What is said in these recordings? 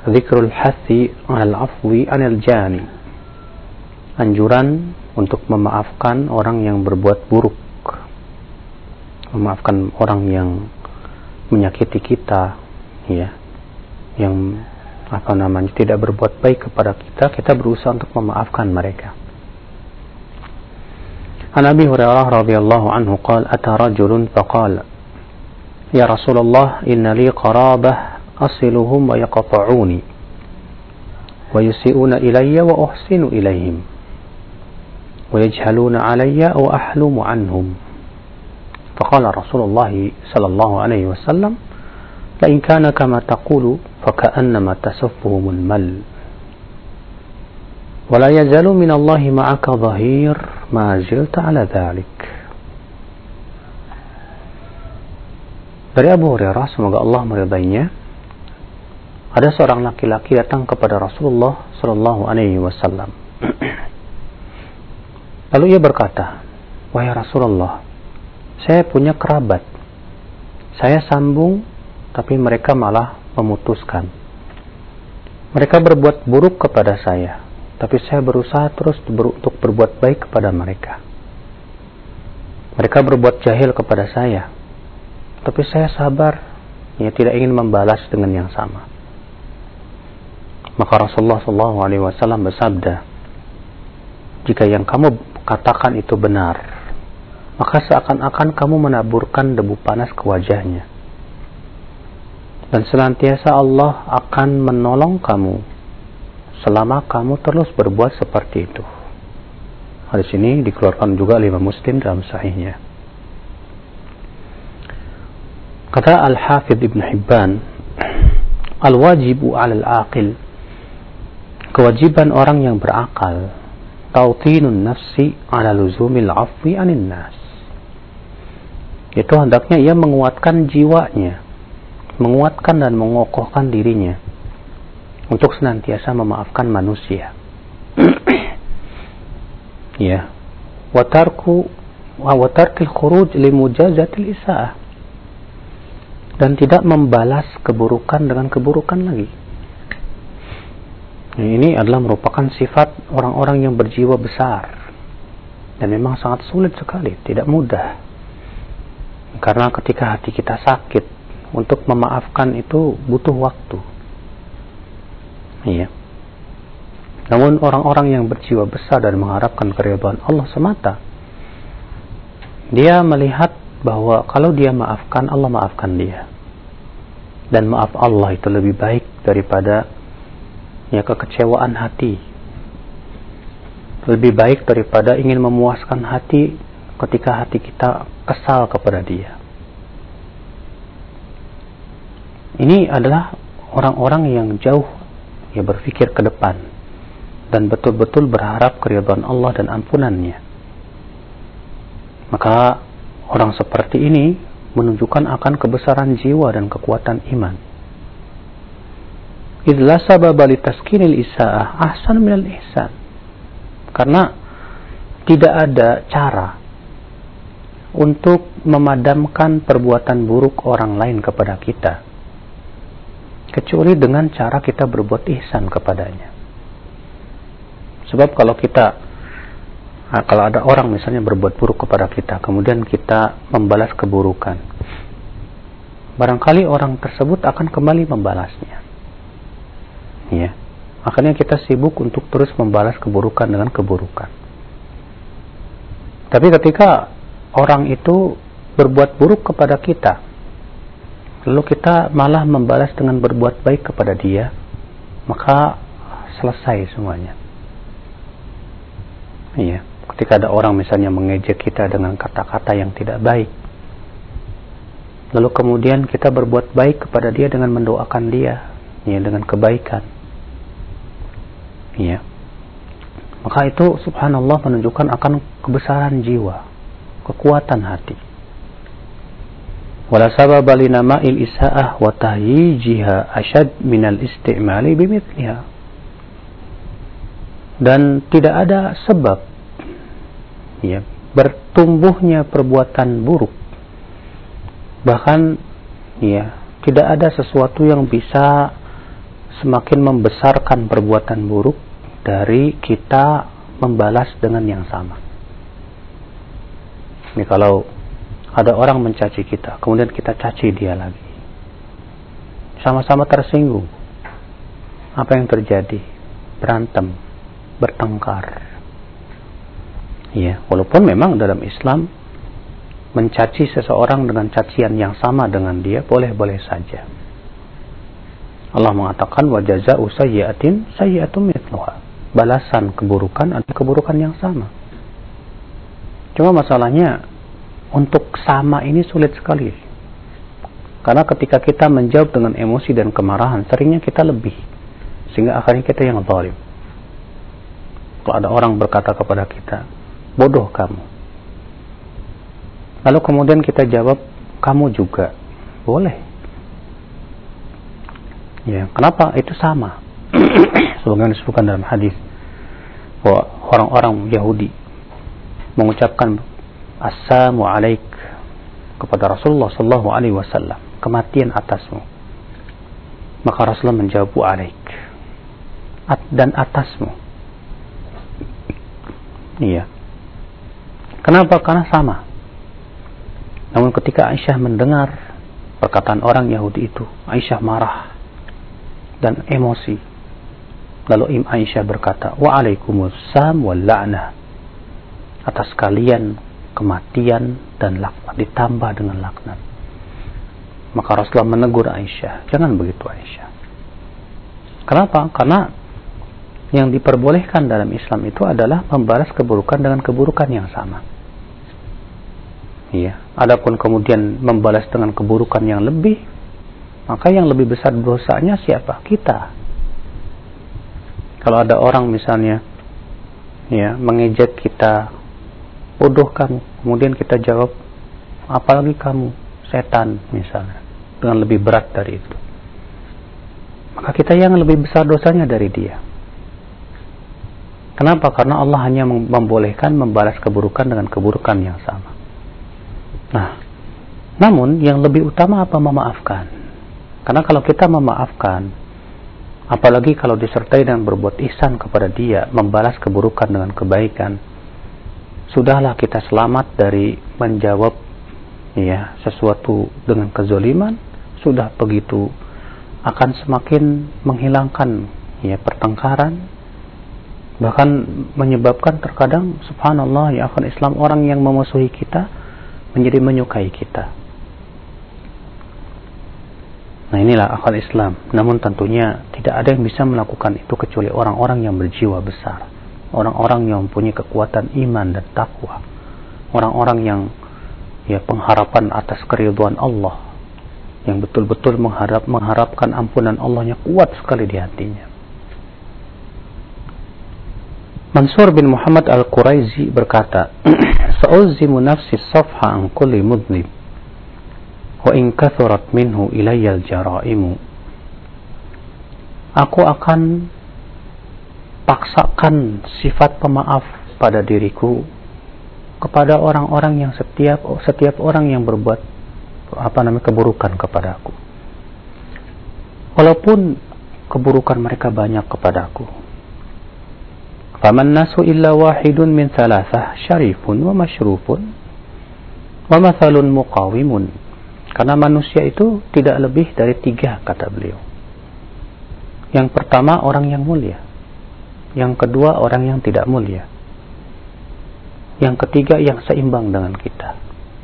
Dzikrul hathi 'alal 'afwi 'anil jani. Anjuran untuk memaafkan orang yang berbuat buruk. Memaafkan orang yang menyakiti kita, ya. Yang tidak berbuat baik kepada kita, kita berusaha untuk memaafkan mereka. An Abi Hurairah radhiyallahu anhu qala ata rajulun faqala ya Rasulullah inna li qarabah asiluhum wa yaqta'uni wa yusi'una ilayya wa uhsinu ilayhim wa yajhaluna alayya wa ahlumu anhum. Faqala Rasulullah sallallahu alaihi wasallam la in kana kama taqulu faka'annama tasaffuhumul mal wa la yazalu min Allah ma'aka dhahir ma zilta ala dhalik. Dari Abu Hurairah, semoga Allah meridainya, ada seorang laki-laki datang kepada Rasulullah sallallahu alaihi wasallam. Lalu ia berkata, "Wahai Rasulullah, saya punya kerabat. Saya sambung, tapi mereka malah memutuskan. Mereka berbuat buruk kepada saya, tapi saya berusaha terus untuk berbuat baik kepada mereka. Mereka berbuat jahil kepada saya, tapi saya sabar, ya tidak ingin membalas dengan yang sama." Maka Rasulullah SAW bersabda, "Jika yang kamu katakan itu benar, maka seakan-akan kamu menaburkan debu panas ke wajahnya. Dan senantiasa Allah akan menolong kamu selama kamu terus berbuat seperti itu." Hadis ini dikeluarkan juga oleh Imam Muslim dalam sahihnya. Kata Al-Hafidh Ibn Hibban, "Al-wajibu 'alal aqil." Kewajiban orang yang berakal, tautinun nafsi 'ala luzumil 'afwi 'anil nas. Itu hendaknya ia menguatkan jiwanya, menguatkan dan mengokohkan dirinya untuk senantiasa memaafkan manusia. Ya, wa tarkil khuruj li mujazatil isaah, dan tidak membalas keburukan dengan keburukan lagi. Ini adalah merupakan sifat orang-orang yang berjiwa besar, dan memang sangat sulit sekali, tidak mudah. Karena ketika hati kita sakit, untuk memaafkan itu butuh waktu. Iya. Namun orang-orang yang berjiwa besar dan mengharapkan keridhaan Allah semata, dia melihat bahwa kalau dia maafkan, Allah maafkan dia. Dan maaf Allah itu lebih baik daripada kekecewaan hati. Lebih baik daripada ingin memuaskan hati ketika hati kita kesal kepada dia. Ini adalah orang-orang yang jauh berpikir ke depan dan betul-betul berharap keridhaan Allah dan ampunannya. Maka orang seperti ini menunjukkan akan kebesaran jiwa dan kekuatan iman. Idza sababa li taskinil isaah ahsan minal ihsan. Karena tidak ada cara untuk memadamkan perbuatan buruk orang lain kepada kita kecuali dengan cara kita berbuat ihsan kepadanya. Sebab kalau ada orang misalnya berbuat buruk kepada kita, kemudian kita membalas keburukan, barangkali orang tersebut akan kembali membalasnya. Ya, akhirnya kita sibuk untuk terus membalas keburukan dengan keburukan. Tapi ketika orang itu berbuat buruk kepada kita, lalu kita malah membalas dengan berbuat baik kepada dia, maka selesai semuanya. Iya, ketika ada orang misalnya mengejek kita dengan kata-kata yang tidak baik, lalu kemudian kita berbuat baik kepada dia dengan mendoakan dia, ya, dengan kebaikan. Ya. Maka itu subhanallah menunjukkan akan kebesaran jiwa, kekuatan hati. Wala sababa li nama'il isaa'ah wa tahyijiha ashad minal istimali bimithliha. Dan tidak ada sebab bertumbuhnya perbuatan buruk. Bahkan tidak ada sesuatu yang bisa semakin membesarkan perbuatan buruk dari kita membalas dengan yang sama. Ini kalau ada orang mencaci kita, kemudian kita caci dia lagi, sama-sama tersinggung. Apa yang terjadi? Berantem, bertengkar. Ya, walaupun memang dalam Islam mencaci seseorang dengan cacian yang sama dengan dia boleh-boleh saja. Allah mengatakan wa jazaa'u sayyi'atin sayyi'atun mithluha. Balasan keburukan ada keburukan yang sama. Cuma masalahnya untuk sama ini sulit sekali. Karena ketika kita menjawab dengan emosi dan kemarahan, seringnya kita lebih, sehingga akhirnya kita yang zalim. Kalau ada orang berkata kepada kita, bodoh kamu, lalu kemudian kita jawab, kamu juga, boleh. Ya, kenapa? Itu sama. Sebagaimana disebutkan dalam hadis bahwa orang-orang Yahudi mengucapkan assalamu alaik kepada Rasulullah sallallahu alaihi wasallam, kematian atasmu. Maka Rasulullah menjawab alaik, dan atasmu. Iya. Kenapa? Karena sama. Namun ketika Aisyah mendengar perkataan orang Yahudi itu, Aisyah marah dan emosi. Lalu Aisyah berkata, wa'alaikumussalam wal la'nah. Atas kalian kematian dan laknat, ditambah dengan laknat. Maka Rasulullah menegur Aisyah, jangan begitu Aisyah. Kenapa? Karena yang diperbolehkan dalam Islam itu adalah membalas keburukan dengan keburukan yang sama. Iya. Adapun kemudian membalas dengan keburukan yang lebih, maka yang lebih besar dosanya siapa? Kita. Kalau ada orang misalnya ya mengejek kita, bodoh kamu, kemudian kita jawab, apalagi kamu, setan misalnya, dengan lebih berat dari itu, maka kita yang lebih besar dosanya dari dia. Kenapa? Karena Allah hanya membolehkan membalas keburukan dengan keburukan yang sama. Nah, namun yang lebih utama apa? Memaafkan. Karena kalau kita memaafkan, apalagi kalau disertai dengan berbuat ihsan kepada dia, membalas keburukan dengan kebaikan, sudahlah kita selamat dari menjawab ya sesuatu dengan kezaliman. Sudah begitu akan semakin menghilangkan ya pertengkaran, bahkan menyebabkan terkadang subhanallah ya akhwan Islam, orang yang memusuhi kita menjadi menyukai kita. Nah inilah akhwan Islam. Namun tentunya tidak ada yang bisa melakukan itu kecuali orang-orang yang berjiwa besar, orang-orang yang mempunyai kekuatan iman dan takwa, orang-orang yang ya pengharapan atas keridhaan Allah, yang betul-betul mengharapkan ampunan Allahnya kuat sekali di hatinya. Mansur bin Muhammad Al-Quraizi berkata, "Sa'uzimu nafsi safha an kulli mudlim wa in kathurat minhu ilayya al-jaraimu." Aku akan paksakan sifat pemaaf pada diriku kepada orang-orang yang setiap orang yang berbuat keburukan kepadaku, walaupun keburukan mereka banyak kepadaku. Faman nasu illa wahidun min thalathah, syarifun wa masyrufun wa mathalun muqawimun. Karena manusia itu tidak lebih dari 3, kata beliau. Yang pertama orang yang mulia, yang kedua orang yang tidak mulia, yang ketiga yang seimbang dengan kita.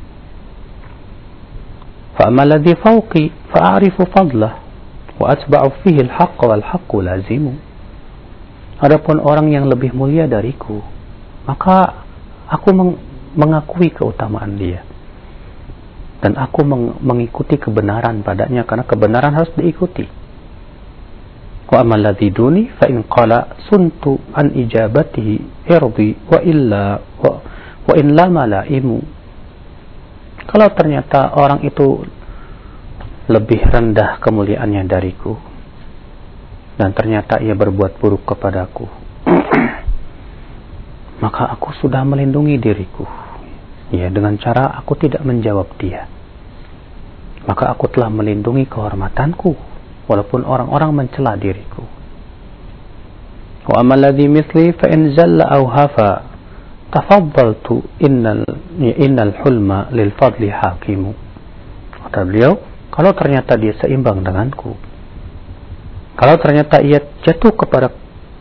Fa'ama alladhi fawqi fa'arifu fadlah wa atba'u fihi al-haqqa wal haqqu lazimu. Adapun orang yang lebih mulia dariku, maka aku mengakui keutamaan dia, dan aku mengikuti kebenaran padanya, karena kebenaran harus diikuti. Wa amal ladzi duni fa in qala suntu an ijabatihi irdi wa illa wa in lama laimu. Kalau ternyata orang itu lebih rendah kemuliaannya dariku, dan ternyata ia berbuat buruk kepadaku, maka aku sudah melindungi diriku ya dengan cara aku tidak menjawab dia, maka aku telah melindungi kehormatanku walaupun orang-orang mencela diriku. Wa amal ladzi mithli fa in zalla aw hafa tafaddaltu innal hulma lil fadli hakimu. Kata beliau, kalau ternyata dia seimbang denganku, kalau ternyata ia jatuh kepada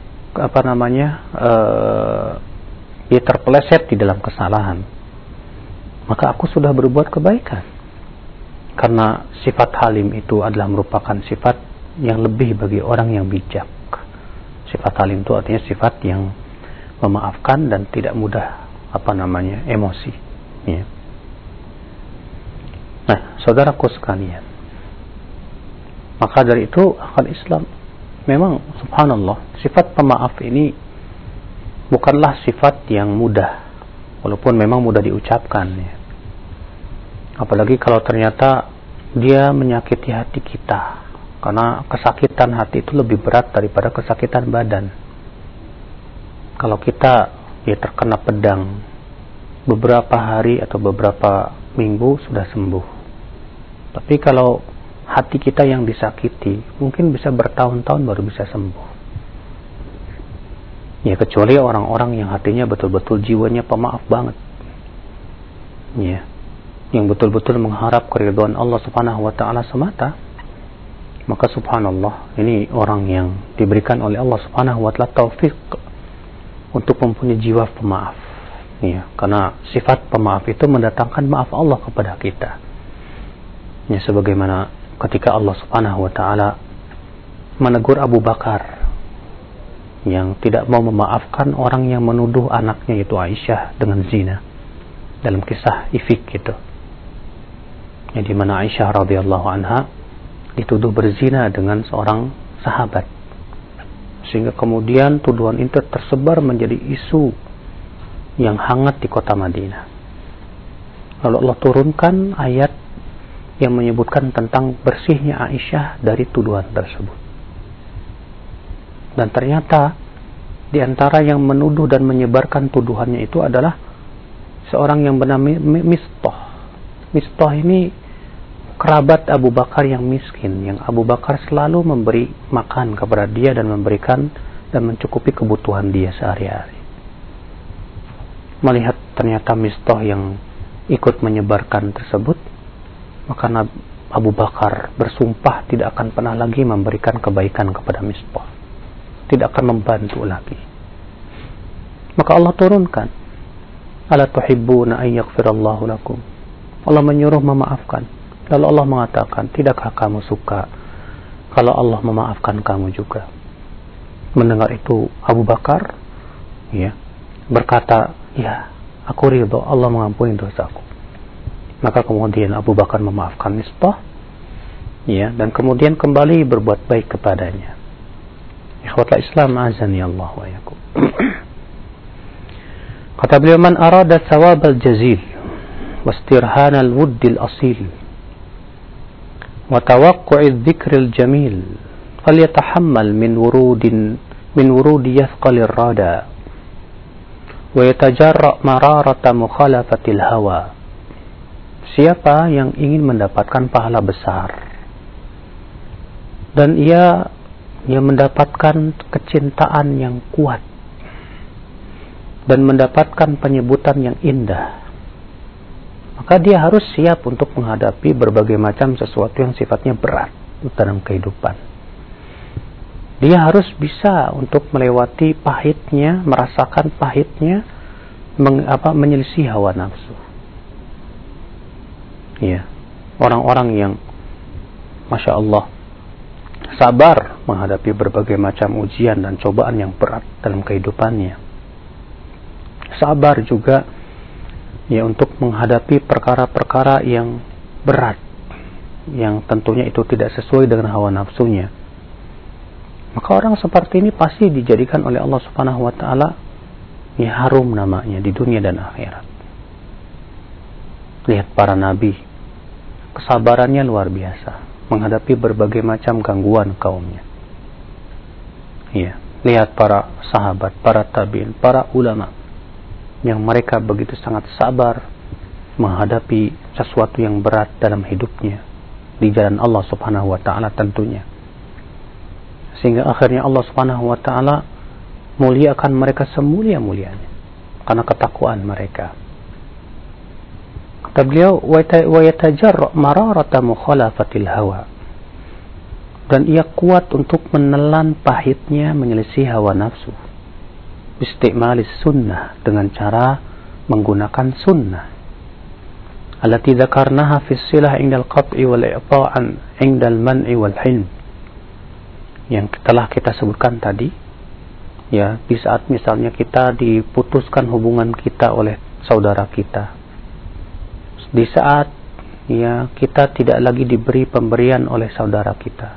dia terpeleset di dalam kesalahan, maka aku sudah berbuat kebaikan. Karena sifat halim itu adalah merupakan sifat yang lebih bagi orang yang bijak. Sifat halim itu artinya sifat yang memaafkan dan tidak mudah emosi. Ya. Nah, saudaraku sekalian, maka dari itu akal Islam memang subhanallah, sifat pemaaf ini bukanlah sifat yang mudah, walaupun memang mudah diucapkan ya. Apalagi kalau ternyata dia menyakiti hati kita, karena kesakitan hati itu lebih berat daripada kesakitan badan. Kalau kita terkena pedang beberapa hari atau beberapa minggu sudah sembuh. Tapi kalau hati kita yang disakiti, mungkin bisa bertahun-tahun baru bisa sembuh. Ya, kecuali orang-orang yang hatinya betul-betul jiwanya pemaaf banget. Ya, yang betul-betul mengharap keridhaan Allah Subhanahu wa taala semata. Maka subhanallah, ini orang yang diberikan oleh Allah Subhanahu wa taala taufik untuk mempunyai jiwa pemaaf. Ya, karena sifat pemaaf itu mendatangkan maaf Allah kepada kita. Ya, sebagaimana ketika Allah Subhanahu wa taala menegur Abu Bakar yang tidak mau memaafkan orang yang menuduh anaknya yaitu Aisyah dengan zina dalam kisah Ifk gitu. Yang di mana Aisyah radhiyallahu anha dituduh berzina dengan seorang sahabat. Sehingga kemudian tuduhan itu tersebar menjadi isu yang hangat di kota Madinah. Lalu Allah turunkan ayat yang menyebutkan tentang bersihnya Aisyah dari tuduhan tersebut. Dan ternyata di antara yang menuduh dan menyebarkan tuduhannya itu adalah seorang yang bernama Mistah. Mistah ini kerabat Abu Bakar yang miskin, yang Abu Bakar selalu memberi makan kepada dia dan memberikan dan mencukupi kebutuhan dia sehari-hari. Melihat ternyata Mistah yang ikut menyebarkan tersebut, maka Abu Bakar bersumpah tidak akan pernah lagi memberikan kebaikan kepada Mistah, tidak akan membantu lagi. Maka Allah turunkan, ala tuhibbuna an yaghfirallahu lakum. Allah menyuruh memaafkan. Lalu Allah mengatakan, tidakkah kamu suka kalau Allah memaafkan kamu juga? Mendengar itu Abu Bakar berkata, ya, aku ridho Allah mengampuni dosaku. Maka kemudian Abu Bakar memaafkan Mistah, dan kemudian kembali berbuat baik kepadanya. Ikhwatul Islam, azani Allah wa yakum. Kata beliau, man arada thawab al-jazil wastirhan al-wudd al-asil wa tawaqqu'u al-dhikr al-jamil falyatahammal min wurudi yathqal ar-rada wa yatajarra mararata mukhalafati al-hawa. Siapa yang ingin mendapatkan pahala besar dan ia mendapatkan kecintaan yang kuat dan mendapatkan penyebutan yang indah, maka dia harus siap untuk menghadapi berbagai macam sesuatu yang sifatnya berat dalam kehidupan. Dia harus bisa untuk melewati pahitnya, merasakan pahitnya, menyelisih hawa nafsu. Ya, orang-orang yang Masya Allah sabar menghadapi berbagai macam ujian dan cobaan yang berat dalam kehidupannya. Sabar juga untuk menghadapi perkara-perkara yang berat, yang tentunya itu tidak sesuai dengan hawa nafsunya. Maka orang seperti ini pasti dijadikan oleh Allah Subhanahu wa taala harum namanya di dunia dan akhirat. Lihat para nabi, kesabarannya luar biasa menghadapi berbagai macam gangguan kaumnya. Lihat para sahabat, para tabi'in, para ulama yang mereka begitu sangat sabar menghadapi sesuatu yang berat dalam hidupnya di jalan Allah Subhanahu wa taala tentunya. sehingga akhirnya Allah Subhanahu wa taala muliakan mereka semulia-mulianya karena ketakwaan mereka. Kata beliau, wa yatajarra mararata mukhalafatil hawa, dan ia kuat untuk menelan pahitnya menyelisih hawa nafsu, istimalis sunnah, dengan cara menggunakan sunnah, allati dzakarnaha fi silah indal qat'i wal i'ta'an indal man'i wal hilm, yang telah kita sebutkan tadi, ya, di saat misalnya kita diputuskan hubungan kita oleh saudara kita, di saat ya kita tidak lagi diberi pemberian oleh saudara kita,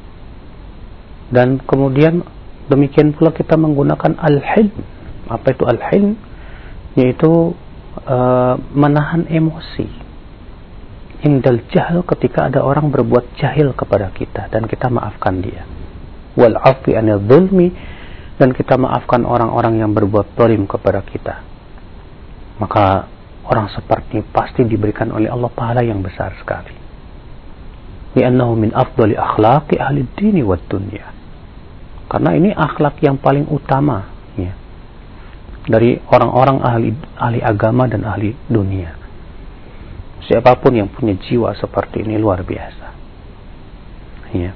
dan kemudian demikian pula kita menggunakan al-hilm. Apa itu al-hilm? Yaitu menahan emosi indal jahl, ketika ada orang berbuat jahil kepada kita dan kita maafkan dia, wal afi anil zulmi, dan kita maafkan orang-orang yang berbuat zalim kepada kita. Maka orang seperti pasti diberikan oleh Allah pahala yang besar sekali. Li'annahu min afdali akhlaqi ahli dini wad dunya, karena ini akhlak yang paling utama, ya, dari orang-orang ahli agama dan ahli dunia. Siapapun yang punya jiwa seperti ini luar biasa, ya.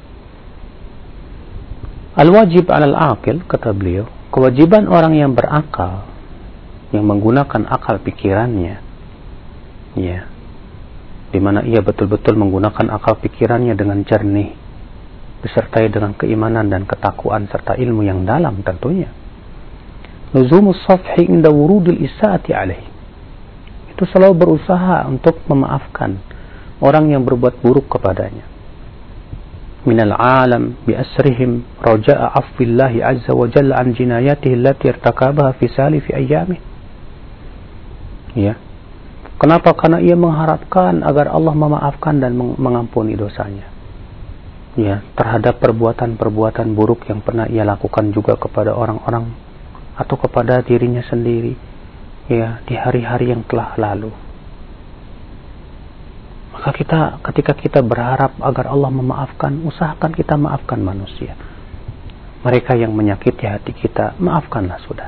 Al-wajib 'alal aqil, kata beliau, kewajiban orang yang berakal, yang menggunakan akal pikirannya, ya, di mana ia betul-betul menggunakan akal pikirannya dengan jernih, disertai dengan keimanan dan ketakwaan serta ilmu yang dalam tentunya. Luzumus safhi inda wurudil isaati alaih, itu selalu berusaha untuk memaafkan orang yang berbuat buruk kepadanya. Minal alam bi asrihim raja'a afwillahi azza wa jalla an jinayatihi allati irtakabaha fi salifi ayyamih. Ya. Kenapa? Karena ia mengharapkan agar Allah memaafkan dan mengampuni dosanya, ya, terhadap perbuatan-perbuatan buruk yang pernah ia lakukan juga kepada orang-orang atau kepada dirinya sendiri, ya, di hari-hari yang telah lalu. Maka ketika kita berharap agar Allah memaafkan, usahakan kita maafkan manusia. Mereka yang menyakiti hati kita, maafkanlah sudah.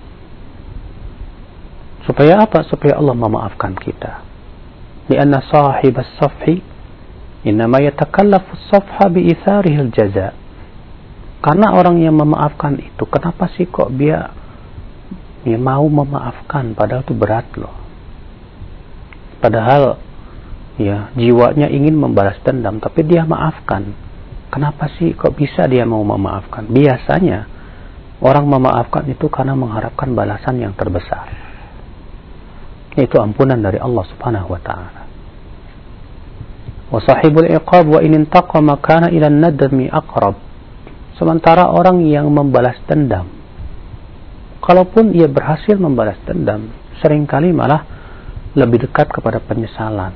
Supaya apa? Supaya Allah memaafkan kita. Lianna sahibas safhi innama yatakallafu as-safha bi'itharihi al-jaza. Karena orang yang memaafkan itu, kenapa sih kok dia mau memaafkan, padahal itu berat loh. Padahal ya, jiwanya ingin membalas dendam, tapi dia maafkan. Kenapa sih kok bisa dia mau memaafkan? Biasanya orang memaafkan itu karena mengharapkan balasan yang terbesar, yaitu ampunan dari Allah Subhanahu wa taala. Wa sahibul iqab wa in intaqama kana ila an-nadmi aqrab. Sementara orang yang membalas dendam, kalaupun ia berhasil membalas dendam, seringkali malah lebih dekat kepada penyesalan.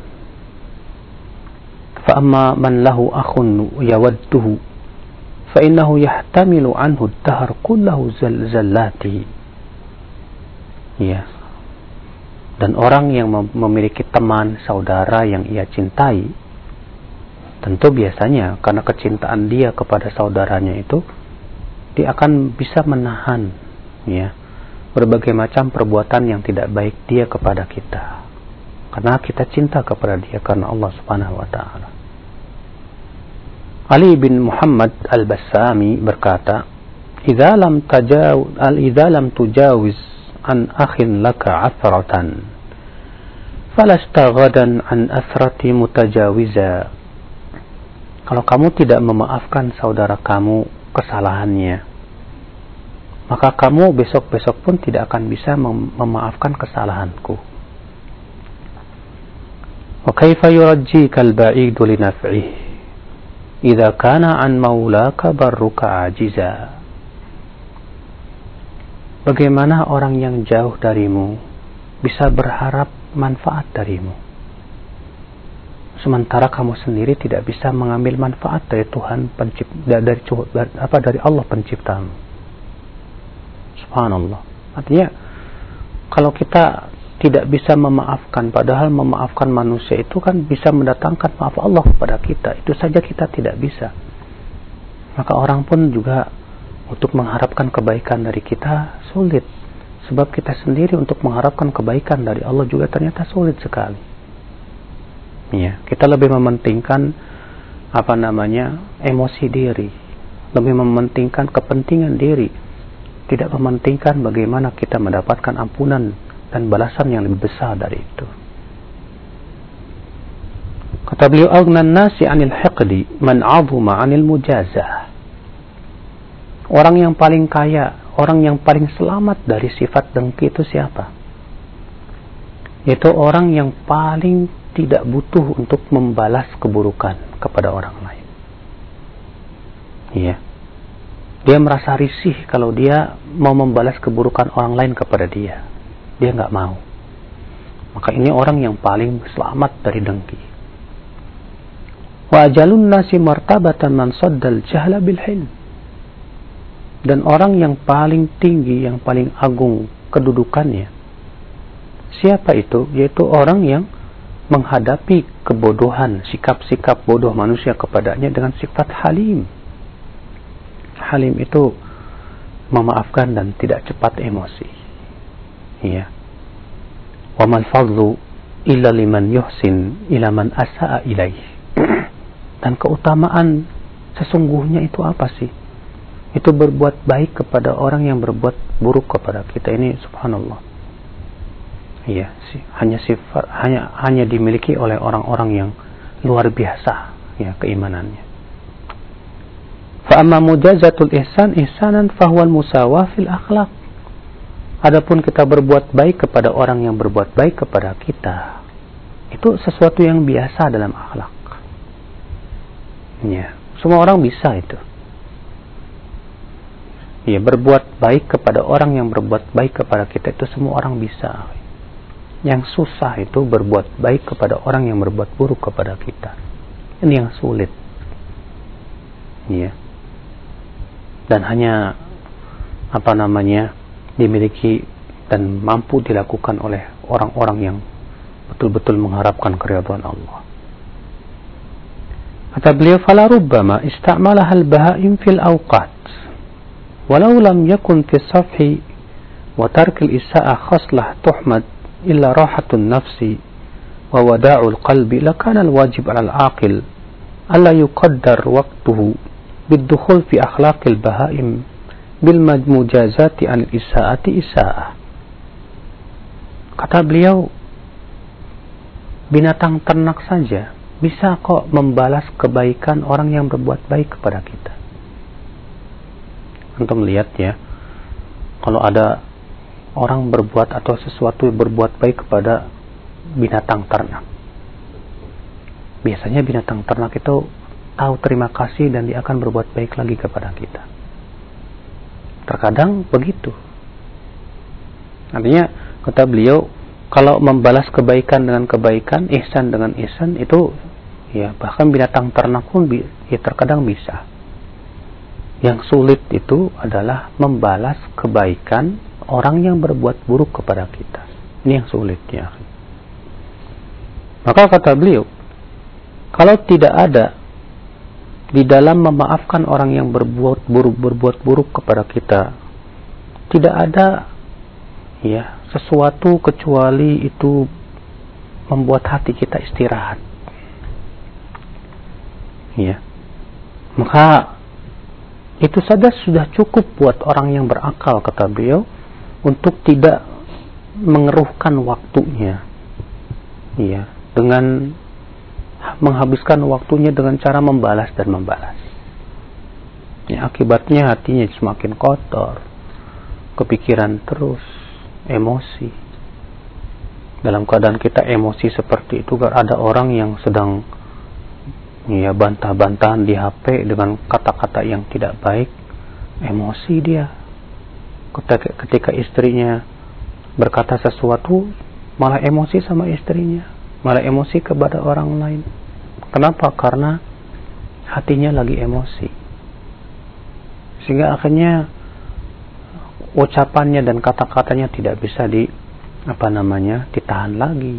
فأما من له أخ يوده فإنه يحتمل عنه الدهر كله زلاته. Ya. Dan orang yang memiliki teman, saudara yang ia cintai, tentu biasanya karena kecintaan dia kepada saudaranya itu, dia akan bisa menahan, ya, berbagai macam perbuatan yang tidak baik dia kepada kita, karena kita cinta kepada dia karena Allah Subhanahu wa taala. Ali bin Muhammad al-Bassami berkata, "Idza lam tujawiz an akhin laka 'athratan, falasta ghadan an athrati mutajawiza." Kalau kamu tidak memaafkan saudara kamu kesalahannya, maka kamu besok-besok pun tidak akan bisa memaafkan kesalahanku. Wa kaifa yurajjika al-ba'idu li naf'ihi idza kana an maulaka barruka ajiza. Bagaimana orang yang jauh darimu bisa berharap manfaat darimu, sementara kamu sendiri tidak bisa mengambil manfaat dari Tuhan dari Allah penciptamu. Subhanallah. Artinya kalau kita tidak bisa memaafkan, padahal memaafkan manusia itu kan bisa mendatangkan maaf Allah kepada kita, itu saja kita tidak bisa. Maka orang pun juga untuk mengharapkan kebaikan dari kita sulit. Sebab kita sendiri untuk mengharapkan kebaikan dari Allah juga ternyata sulit sekali. Ya, kita lebih mementingkan emosi diri, lebih mementingkan kepentingan diri, tidak mementingkan bagaimana kita mendapatkan ampunan dan balasan yang lebih besar dari itu. Kata beliau, "Aghnan nasi 'anil hiqdi man 'azuma 'anil mujazah." Orang yang paling kaya, orang yang paling selamat dari sifat dengki itu siapa? Yaitu orang yang paling tidak butuh untuk membalas keburukan kepada orang lain. Iya. Dia merasa risih kalau dia mau membalas keburukan orang lain kepada dia. Dia nggak mau. Maka ini orang yang paling selamat dari dengki. Wa ajalun nasi martabatan man saddal jahla bil hilm. Dan orang yang paling tinggi, yang paling agung kedudukannya, siapa itu? Yaitu orang yang menghadapi kebodohan, sikap-sikap bodoh manusia kepadanya dengan sifat halim. Halim itu memaafkan dan tidak cepat emosi. Iya. Wa mal fadlu illa liman yuhsin ila man asaa ilaih. Dan keutamaan sesungguhnya itu apa sih? Itu berbuat baik kepada orang yang berbuat buruk kepada kita. Ini subhanallah. Iya, hanya dimiliki oleh orang-orang yang luar biasa ya keimanannya. Fa amma mujazatul ihsan ihsanan fa huwal musawah fil akhlaq. Adapun kita berbuat baik kepada orang yang berbuat baik kepada kita, itu sesuatu yang biasa dalam akhlak. Ya, semua orang bisa itu. Ya, berbuat baik kepada orang yang berbuat baik kepada kita itu semua orang bisa. Yang susah itu berbuat baik kepada orang yang berbuat buruk kepada kita. Ini yang sulit. Ya. Dan hanya dimiliki dan mampu dilakukan oleh orang-orang yang betul-betul mengharapkan keridhaan Allah. Kata beliau, fala rubbama istamalaha al-baha'im fil awqat walau lam yakun fi safhi wa tarkil isa'a khaslah tuhmad illa rahatun nafsi wa wada'ul qalbi lakana al-wajib 'ala al-aqil alla yuqaddar waqtuhu bid-dukhul fi akhlaqil baha'im bil mujazati 'anil isa'ati isa'ah. Kata beliau, binatang ternak saja bisa kok membalas kebaikan orang yang berbuat baik kepada kita. Antum lihat ya, kalau ada orang berbuat atau sesuatu berbuat baik kepada binatang ternak, biasanya binatang ternak itu tahu terima kasih dan dia akan berbuat baik lagi kepada kita. Terkadang begitu. Artinya kata beliau, kalau membalas kebaikan dengan kebaikan, ihsan dengan ihsan, itu ya bahkan binatang ternak pun ya terkadang bisa. Yang sulit itu adalah membalas kebaikan orang yang berbuat buruk kepada kita. Ini yang sulit ya. Maka kata beliau, kalau tidak ada di dalam memaafkan orang yang berbuat buruk kepada kita, tidak ada ya sesuatu kecuali itu membuat hati kita istirahat. Ya. Maka itu saja sudah cukup buat orang yang berakal, kata beliau, untuk tidak mengeruhkan waktunya. Ya, dengan menghabiskan waktunya dengan cara membalas dan membalas. Ya, akibatnya hatinya semakin kotor, kepikiran terus, emosi. Dalam keadaan kita emosi seperti itu, ada orang yang sedang ya bantah-bantahan di HP dengan kata-kata yang tidak baik, emosi dia. Ketika istrinya berkata sesuatu, malah emosi sama istrinya, malah emosi kepada orang lain. Kenapa? Karena hatinya lagi emosi. Sehingga akhirnya ucapannya dan kata-katanya tidak bisa ditahan lagi.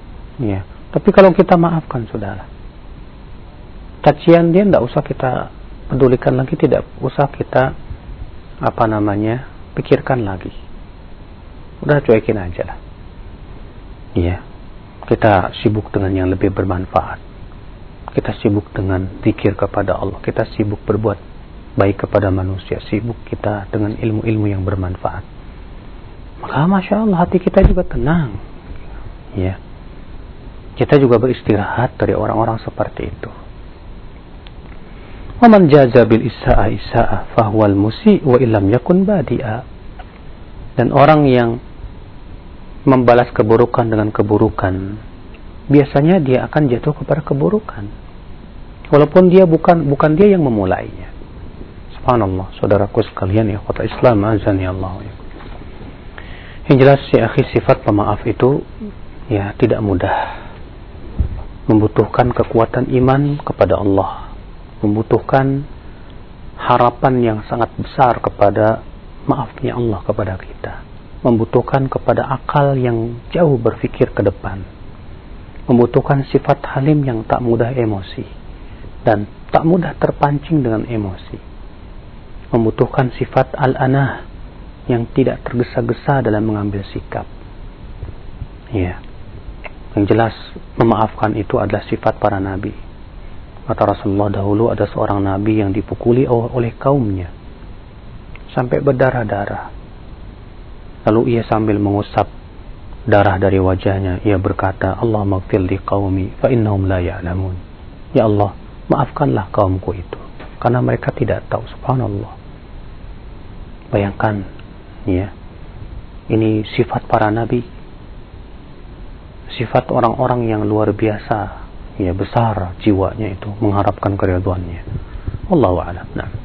Ya, tapi kalau kita maafkan, saudara, cacian dia tidak usah kita pedulikan lagi, tidak usah kita pikirkan lagi. Udah cuekin aja lah. Iya. Kita sibuk dengan yang lebih bermanfaat. Kita sibuk dengan zikir kepada Allah. Kita sibuk berbuat baik kepada manusia. Sibuk kita dengan ilmu-ilmu yang bermanfaat. Maka Masya Allah, hati kita juga tenang. Ya. Kita juga beristirahat dari orang-orang seperti itu. Wa man jaza bil isa'ah isa'ah fahuwal musi' wa illam yakun badi'a. Dan orang yang membalas keburukan dengan keburukan, biasanya dia akan jatuh kepada keburukan, walaupun dia bukan dia yang memulainya. Subhanallah, saudaraku sekalian, ya ikhwata Islam, azani Allah. Yang jelas ya akhi, sifat pemaaf itu ya tidak mudah, membutuhkan kekuatan iman kepada Allah, membutuhkan harapan yang sangat besar kepada maafnya Allah kepada kita, membutuhkan kepada akal yang jauh berpikir ke depan, membutuhkan sifat halim yang tak mudah emosi dan tak mudah terpancing dengan emosi, membutuhkan sifat al-anah yang tidak tergesa-gesa dalam mengambil sikap. Ya, yang jelas memaafkan itu adalah sifat para nabi. Kata Rasulullah, dahulu ada seorang nabi yang dipukuli oleh kaumnya sampai berdarah-darah. Lalu ia sambil mengusap darah dari wajahnya, ia berkata, Allahumma ighfir li qaumi fa innahum la ya'lamun. Ya Allah, maafkanlah kaumku itu karena mereka tidak tahu. Subhanallah. Bayangkan, ya, ini sifat para nabi, sifat orang-orang yang luar biasa, ya, besar jiwanya itu, mengharapkan keridhaannya. Wallahu a'lam. Nah.